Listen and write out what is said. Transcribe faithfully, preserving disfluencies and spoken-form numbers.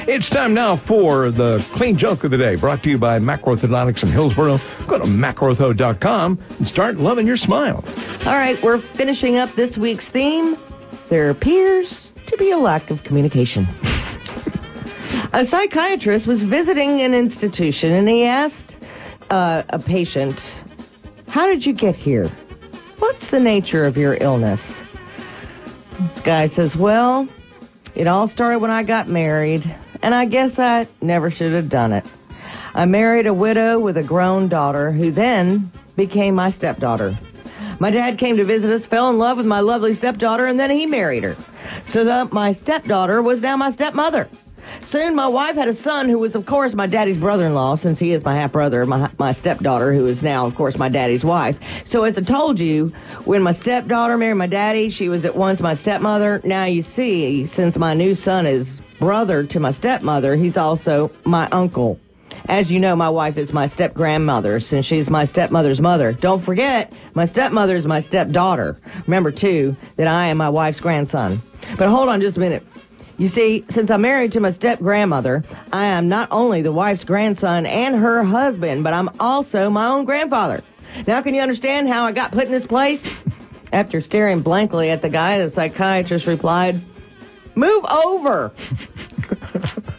It's time now for the Clean Joke of the Day, brought to you by Macroorthodontics in Hillsboro. Go to macroortho dot com and start loving your smile. All right, we're finishing up this week's theme. There appears to be a lack of communication. A psychiatrist was visiting an institution, and he asked uh, a patient, "How did you get here? What's the nature of your illness?" This guy says, "Well, it all started when I got married, and I guess I never should have done it. I married a widow with a grown daughter who then became my stepdaughter. My dad came to visit us, fell in love with my lovely stepdaughter, and then he married her. So that my stepdaughter was now my stepmother. Soon my wife had a son who was, of course, my daddy's brother-in-law, since he is my half-brother, my, my stepdaughter, who is now, of course, my daddy's wife. So as I told you, when my stepdaughter married my daddy, she was at once my stepmother. Now you see, since my new son is brother to my stepmother, he's also my uncle. As you know, my wife is my step-grandmother, since she's my stepmother's mother. Don't forget, my stepmother is my stepdaughter. Remember, too, that I am my wife's grandson. But hold on just a minute. You see, since I'm married to my step-grandmother, I am not only the wife's grandson and her husband, but I'm also my own grandfather. Now can you understand how I got put in this place?" After staring blankly at the guy, the psychiatrist replied, "Move over."